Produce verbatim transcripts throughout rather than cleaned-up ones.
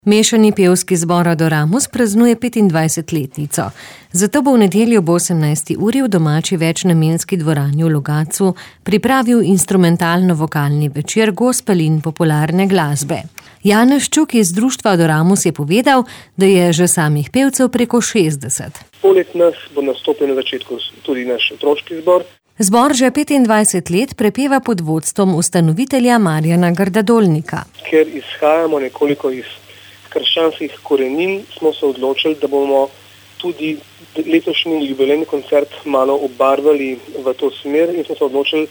Mešani pevski zbor Adoramus praznuje petindvajsetletnico. Zato bo v nedeljo ob osemnajsti uri v domači večnamenski dvorani v Logatcu pripravil instrumentalno-vokalni večer gospel in popularne glasbe. Janez Čuk iz društva Adoramus je povedal, da je že samih pevcev preko šestdeset. Poleg nas bo nastopil na začetku tudi naš otroški zbor. Zbor že petindvajset let prepeva pod vodstvom ustanovitelja Marjana Grdadolnika. Ker izhajamo nekoliko iz krščanskih korenin, smo se odločili, da bomo tudi letošnji jubilejni koncert malo obarvali v to smer in smo se odločili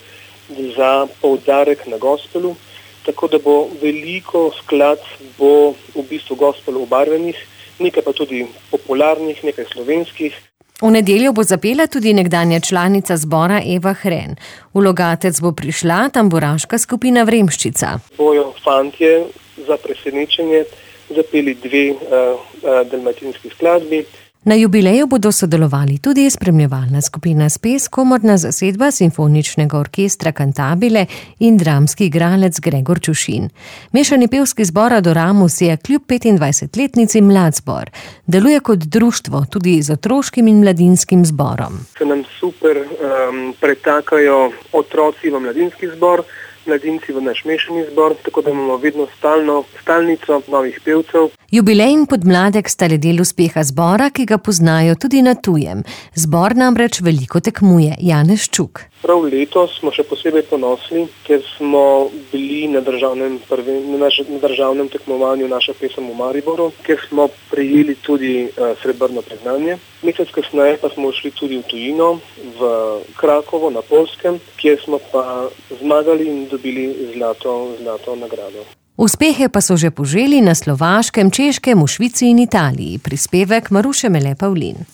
za poudarek na gospelu, tako da bo veliko skladb bo v bistvu gospelu obarvenih, nekaj pa tudi popularnih, nekaj slovenskih. V nedeljo bo zapela tudi nekdanja članica zbora Eva Hren. V Logatec bo prišla tamburaška skupina Vremščica. Bojo fantje za presenečenje zapeli dve uh, uh, dalmatinski skladbi. Na jubileju bodo sodelovali tudi spremljevalna skupina Spes, komorna zasedba Simfoničnega orkestra Cantabile in dramski igralec Gregor Čušin. Mešani pevski zbor Adoramus je kljub petindvajsetletnici mlad zbor. Deluje kot društvo tudi z otroškim in mladinskim zborom. Se nam super um, pretakajo otroci v mladinski zbor, mladinci v naš mešani zbor, tako da imamo vedno stalno stalnico novih pevcev. Jubilej in podmladek sta le del uspeha zbora, ki ga poznajo tudi na tujem. Zbor namreč veliko tekmuje. Janez Čuk. Prav letos smo še posebej ponosni, ker smo bili na državnem, prve, na naš, na državnem tekmovanju Naša pesem v Mariboru, kjer smo prejeli tudi uh, srebrno priznanje. Mesec kasneje pa smo šli tudi v tujino, v Krakovo na Poljskem, kjer smo pa zmagali in dobili zlato, zlato nagrado. Uspehe pa so že poželi na Slovaškem, Češkem, v Švici in Italiji. Prispevek Maruše Mele Pavlin.